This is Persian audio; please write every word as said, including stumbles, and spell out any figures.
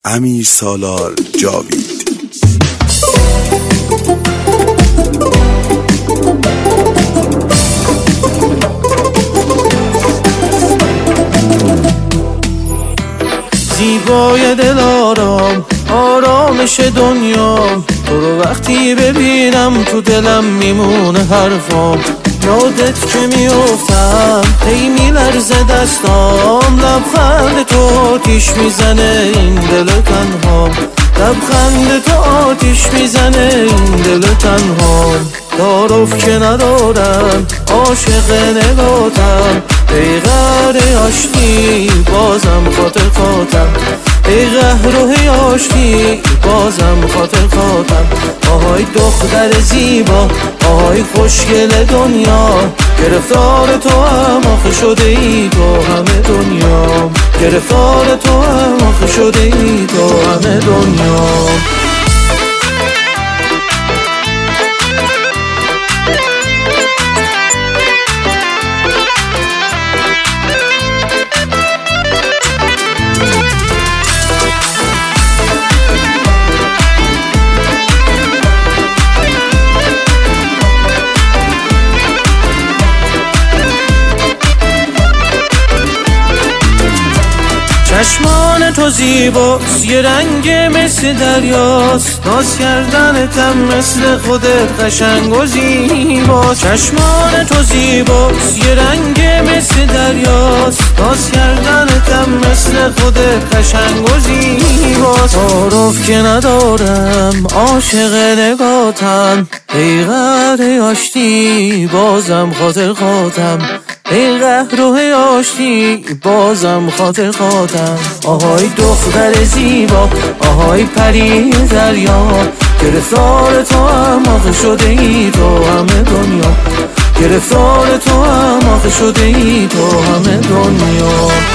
امیر سالار جاوید. زیبای دلارام، آرامش دنیام، تو رو وقتی ببینم تو دلم میمونه حرفام. یادت که میافتم هی میلرزه دستام، لبخند تو آتیش میزنه این دل تنها، لبخند تو آتیش میزنه این دل تنها. تعارف که ندارم عاشق نگاتم، ای قهر عشقی بازم خاطر خاطم، ای قهر و عشقی بازم خاطر خاطم. آهای دختر زیبا، آهای خوشگل دنیا، گرفتار تو هم آخه شده ای تو همه دنیا، گرفتار تو هم آخه شده ای تو همه دنیا. چشمان تو زیباست، یه رنگ مثل دریاست، ناز کردنتم مثل خودت قشنگ و زیباست. چشمان تو زیباست، یه رنگ مثل دریاست، ناز کردنتم مثل خودت قشنگ و زیباست. تعارف که ندارم عاشق نگاتم، ای قهر آشتی بازم خاطر خاطم، ای قهر و آشتی بازم خاطر خاطم. آهای دختر زیبا، آهای پری دریا، گرفتار تو هم آخه شده ای تو همه دنیا، گرفتار تو هم آخه شده ای تو همه دنیا.